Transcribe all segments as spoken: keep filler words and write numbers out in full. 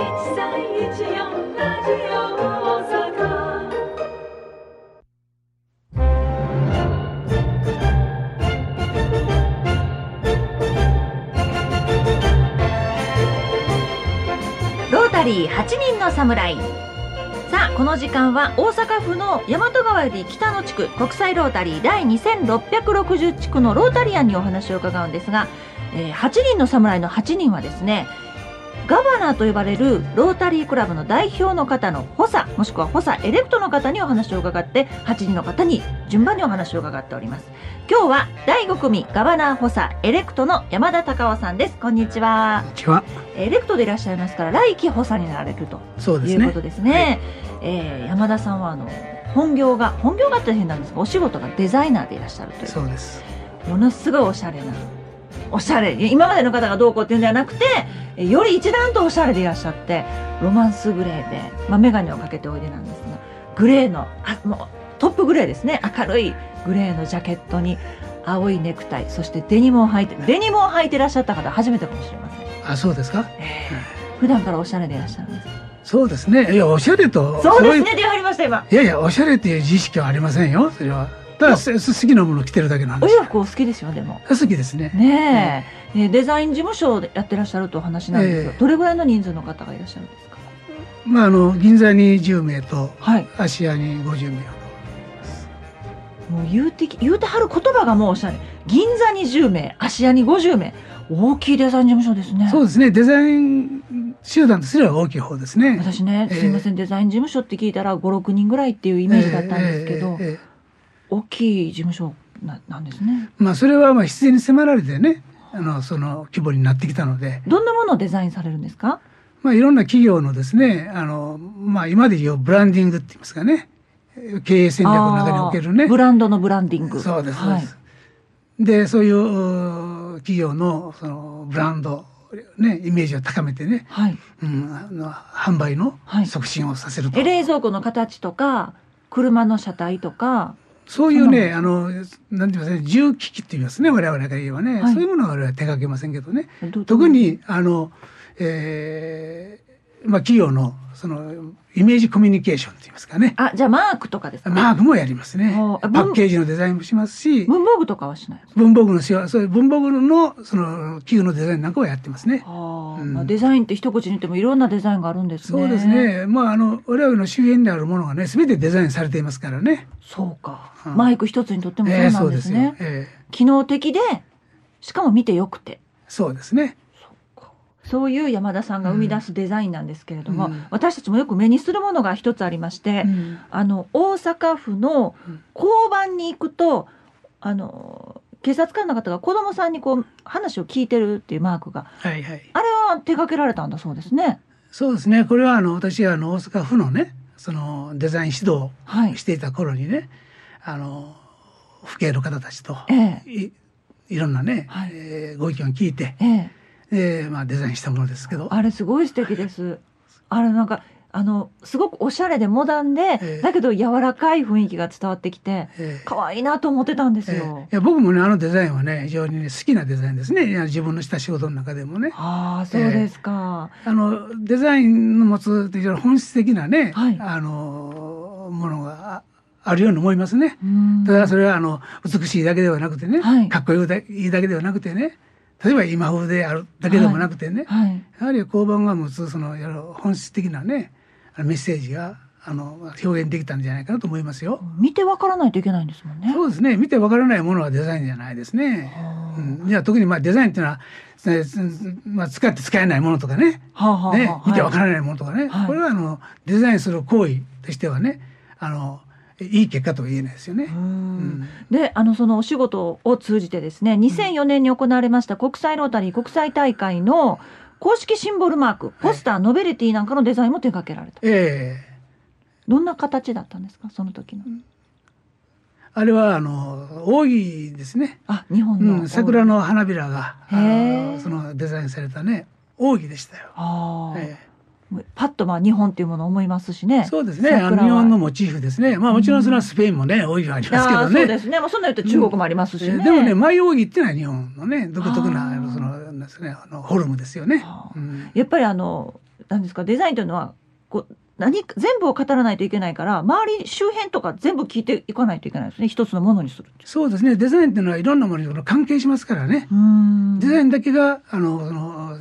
いちさんいちよんラジオ大阪。 ロータリーはちにんの侍。さあこの時間は大阪府の大和川より北の地区国際ロータリー第にせんろっぴゃくろくじゅう地区のロータリアンにお話を伺うんですが、えー、はちにんの侍のはちにんはですね、ガバナーと呼ばれるロータリークラブの代表の方の補佐もしくは補佐エレクトの方にお話を伺って、はちにんの方に順番にお話を伺っております。今日はだいご組ガバナー補佐エレクトの山田隆夫さんです。こんにちは。 こんにちは。 エレクトでいらっしゃいますから来期補佐になられるということですね。はい、えー、山田さんはあの本業が本業がって変なんですが、お仕事がデザイナーでいらっしゃるという。 そうです。 ものすごいおしゃれなおしゃれ、今までの方がどうこうっていうんではなくて、より一段とおしゃれでいらっしゃって、ロマンスグレーで、まあ、眼鏡をかけておいでなんですが、グレーのあもうトップグレーですね。明るいグレーのジャケットに青いネクタイ、そしてデニムを履いてデニムを履いていらっしゃった方初めてかもしれません。 あ、そうですか。 えー、普段からおしゃれでいらっしゃるんです。 そうですね。いや、おしゃれとそうですね。出はりました今。 いやいや、おしゃれという自意識はありませんよ。それはただ好きなものを着てるだけなんです。 お洋服お好きですよ。でも好きですね。 ねえ、うん、デザイン事務所でやってらっしゃるとお話なんですが、えー、どれぐらいの人数の方がいらっしゃるんですか。 まあ、あの銀座にじゅうめいと、 はい、 芦屋にごじゅうめい。 もう言うて言うてはる言葉がもうおしゃれ。銀座にじゅうめい、芦屋にごじゅうめい、大きいデザイン事務所ですね。 そうですね。デザイン集団とすれば大きい方ですね。 私ね、えー、すいません、デザイン事務所って聞いたらご、ろくにんぐらいっていうイメージだったんですけど、えーえーえー、大きい事務所 な, なんですね。 まあそれはまあ必然に迫られてね、あのその規模になってきたので。 どんなものをデザインされるんですか。 まあいろんな企業のですね、あのまあ今で言うブランディングって言いますかね、経営戦略の中におけるね、 ブランドのブランディング。 そうです、はい、でそういう企業のそのブランドね、イメージを高めてね、はい、うん、あの販売の促進をさせると、 はい、冷蔵庫の形とか車の車体とかそういうね、あのなんて言いますかね、重機器って言いますね、我々が言えばね、はい、そういうものは我々は手掛けませんけどね、特にあの、えーまあ、企業のそのイメージコミュニケーションって言いますかね。 あ、じゃあマークとかですか。 マークもやりますね。パッケージのデザインもしますし、 文房具とかはしないですか。 文房具のしわ、そういう文房具のその器具のデザインなんかはやってますね。 あ、うん、まあ、デザインって一口に言ってもいろんなデザインがあるんですね。 そうですね。まああの我々の周辺であるものがね、全てデザインされていますからね。 そうか。うん、マイク一つにとってもそうなんですね。 えー、そうですよ。えー、 機能的で、しかも見てよくて。 そうですね。 そういう山田さんが生み出すデザインなんですけれども、うん、私たちもよく目にするものが一つありまして、うん、あの大阪府の交番に行くと、あの警察官の方が子供さんにこう話を聞いてるっていうマークが、 はいはい、 あれは手掛けられたんだそうですね。 そうですね。これはあの私はあの大阪府のね、そのデザイン指導をしていた頃にね、はい、あの府警の方たちと、ええ、い, いろんなね、はい、えー、ご意見を聞いて、えええーまあ、デザインしたものですけど、 あれすごい素敵です。あれなんかあのすごくおしゃれでモダンで、えー、だけど柔らかい雰囲気が伝わってきて、えー、可愛いなと思ってたんですよ。えー、いや僕もね、あのデザインはね、非常に、ね、好きなデザインですね。自分のした仕事の中でもね。 ああ、そうですか。 えー、あのデザインの持つ非常に本質的なね、はい、あのものがあるように思いますね。ただそれはあの美しいだけではなくてね、はい、かっこいいだけではなくてね、例えば今風であるだけでもなくてね、はいはい、やはり交番が持つその本質的なねメッセージがあの表現できたんじゃないかなと思いますよ。 見てわからないといけないんですもんね。 そうですね。見てわからないものはデザインじゃないですね。うん、いや特にまあデザインっていうのは、まあ、使って使えないものとかね、はあはあ、ね、見てわからないものとかね、はい、これはあのデザインする行為としてはね、あのいい結果とは言えないですよね。うん、 で、あのそのお仕事を通じてですね、にせんよねんに行われました国際ロータリー国際大会の公式シンボルマーク、ポスター、はい、ノベルティなんかのデザインも手掛けられた。ええー、どんな形だったんですか、その時の。 あれはあの扇ですね。 あ、日本の、 うん、桜の花びらがそのデザインされたね扇でしたよ。あ、 えーパッとまあ日本っていうものを思いますしね。 そうですね。あの日本のモチーフですね。まあもちろんそれはスペインもね、扇がありますけどね。 そうですね。まあそんな言うと中国もありますしね。 うん、でもね、舞扇っていうのは日本のね、独特なそのですね、あのフォルムですよね。 うん、やっぱりあのなんですか、デザインというのはこう何全部を語らないといけないから、周り周辺とか全部聞いていかないといけないですね、一つのものにする。 そうですね、デザインっていうのはいろんなものに関係しますからね。うーん、デザインだけがあのその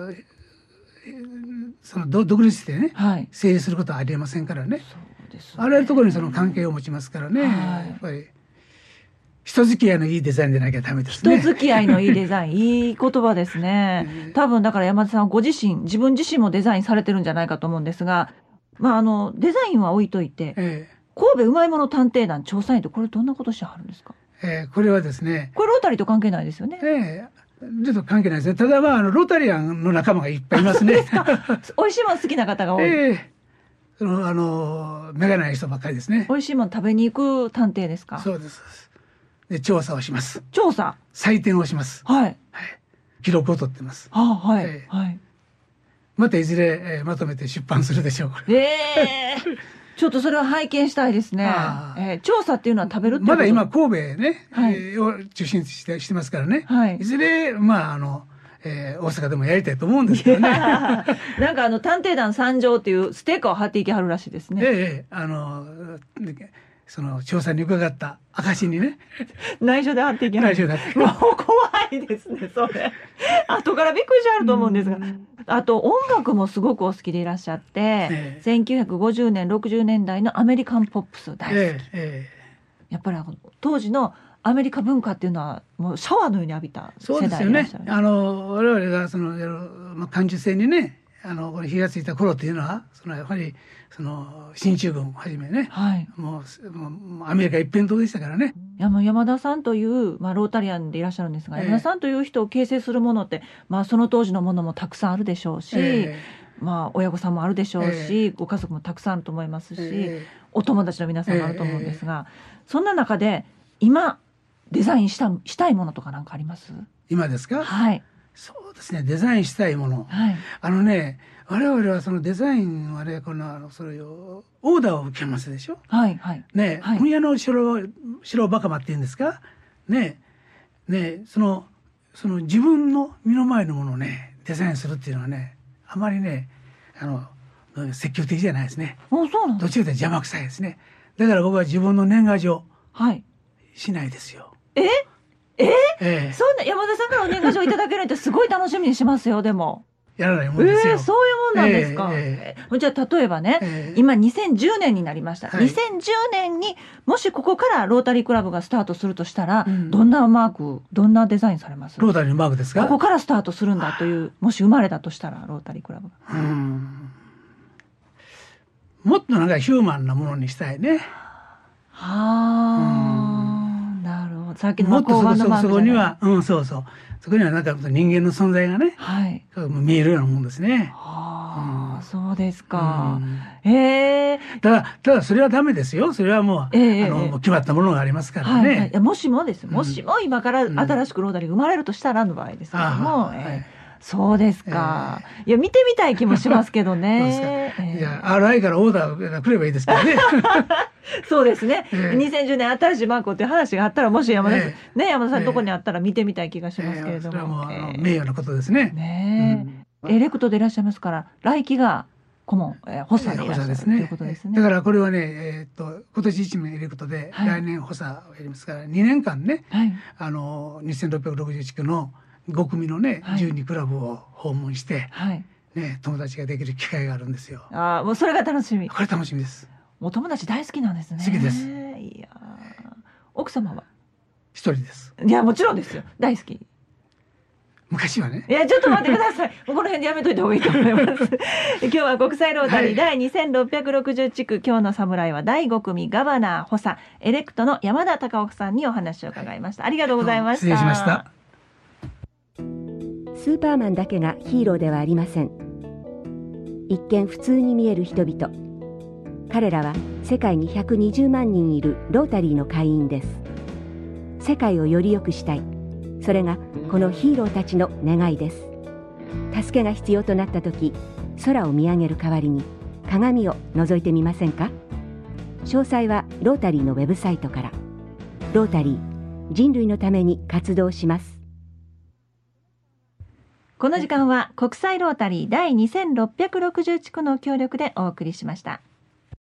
その独立してね、はい、成立することはありえませんからね。そうですね、あらゆるところにその関係を持ちますからね、はい、やっぱり人付き合いのいいデザインでなきゃダメですね。 人付き合いのいいデザインいい言葉ですね。多分だから山田さんご自身自分自身もデザインされてるんじゃないかと思うんですが、まあ、あのデザインは置いといて、ええ、神戸うまいもの探偵団調査員ってこれどんなことしてはるんですか？ えー、これはですね、 これロータリーと関係ないですよね。 えー、ちょっと関係ないですね。ただまああのロータリアンの仲間がいっぱいいますね。 美味しいもの好きな方が多い。 えー、そのあの目がない人ばっかりですね。 美味しいもの食べに行く探偵ですか？ そうです。で調査をします。 調査。 採点をします。 はい。はい、 記録を取ってます。 ああ、はい、えー、はい。 またいずれ、えー、まとめて出版するでしょう。 ええー、ちょっとそれは拝見したいですね。えー、調査っていうのは食べるってこと？ まだ今神戸ね、はい、えー、を中心してしてますからね。はい。いずれまああの。えー、大阪でもやりたいと思うんですけどね。 なんかあの探偵団参上っていうステッカーを貼っていきはるらしいですね。 ええ、あのその調査に伺った証にね。 内緒で貼っていきはる。内緒で貼って。もう怖いですねそれ。後からびっくりしはると思うんですが、あと音楽もすごくお好きでいらっしゃって、ええ、せんきゅうひゃくごじゅうねんろくじゅうねんだいのアメリカンポップス大好き。ええ、やっぱり当時のアメリカ文化っていうのはもうシャワーのように浴びた世代でいらっしゃる。そうですよね。あの我々がその、まあ、感受性にね、あのこれ火がついた頃っていうのはそのやはりその進駐軍をはじめね、はい、もうもうアメリカ一辺倒でしたからね。 山山田さんという、まあ、ロータリアンでいらっしゃるんですが、えー、山田さんという人を形成するものって、まあ、その当時のものもたくさんあるでしょうし、えーまあ、親御さんもあるでしょうし、えー、ご家族もたくさんあると思いますし、えー、お友達の皆さんもあると思うんですが、えー、そんな中で今デザインした、したいものとか何かあります？ 今ですか？ はい。 そうですね、デザインしたいもの。はい、あのね、我々はそのデザインはね、この、あの、それを、オーダーを受けますでしょ？はい、はい。ね、はい、本屋の城、城バカマって言うんですか？ね、ね、その、その自分の身の前のものをね、デザインするっていうのはね、あまりね、あの、積極的じゃないですね。 あ、そうなんですか？ どっちかというと邪魔くさいですね。だから僕は自分の年賀状、はい。しないですよ。 ええええ、そんな山田さんからお年賀状いただけるってすごい楽しみにしますよ。でもやらないもんですよ。 えー、そういうもんなんですか。えーえー、じゃあ例えばね、えー、今にせんじゅうねんになりました、はい、にせんじゅうねんにもしここからロータリークラブがスタートするとしたら、うん、どんなマークどんなデザインされます？ ロータリーのマークですか？ ここからスタートするんだという、もし生まれたとしたらロータリークラブが、うん、 もっとなんかヒューマンなものにしたいね。 はあ、なるほど。さっきのもっとそこ、そこ、そこには、うん、そうそう。そこにはなんか人間の存在がね、はい、見えるようなもんですね。 はあ、うん、そうですか。うん、ええー。 ただ、ただそれはダメですよ。それはもう、えー、あの、えー、決まったものがありますからね。はいはい、 もしもです。もしも今から新しくロータリーが生まれるとしたらの場合ですけども、うん、えーはい、そうですか、えー。いや、見てみたい気もしますけどね。 そうですか。いや、アールアイ からオーダーが来ればいいですからね。 そうですね、えー、にせんじゅうねん新しいマークっていう話があったら、もし山田さん、えー、ね、山田さんのとこにあったら見てみたい気がしますけれども、えー、それはもう、 えー、名誉なことですね。 ね、うん、エレクトでいらっしゃいますから、来期が顧問、えー、補佐でいらっしゃる、ね、ということですね。 だからこれはね、えー、っと今年いちねんエレクトで、はい、来年補佐をやりますから、にねんかんね、はい、あのにせんろっぴゃくろくじゅういち区のご組のね、はい、じゅうにクラブを訪問して、はいね、友達ができる機会があるんですよ。 ああ、もうそれが楽しみ。 これ楽しみです。 お友達大好きなんですね。 好きです。 いや、奥様は一人です。 いや、もちろんですよ。大好き。 昔はね。 いや、ちょっと待ってください。もうこの辺でやめといた方がいいと思います。今日は国際ロータリー第にせんろっぴゃくろくじゅう地区、今日の侍はだいご組ガバナー補佐エレクトの山田隆夫さんにお話を伺いました。ありがとうございました。 失礼しました。 スーパーマンだけがヒーローではありません。一見普通に見える人々、彼らは世界にひゃくにじゅうまんにんいるロータリーの会員です。世界をより良くしたい、それがこのヒーローたちの願いです。助けが必要となった時、空を見上げる代わりに鏡を覗いてみませんか？詳細はロータリーのウェブサイトから。ロータリー、人類のために活動します。 この時間は国際ロータリー第にせんろっぴゃくろくじゅう地区の協力でお送りしました。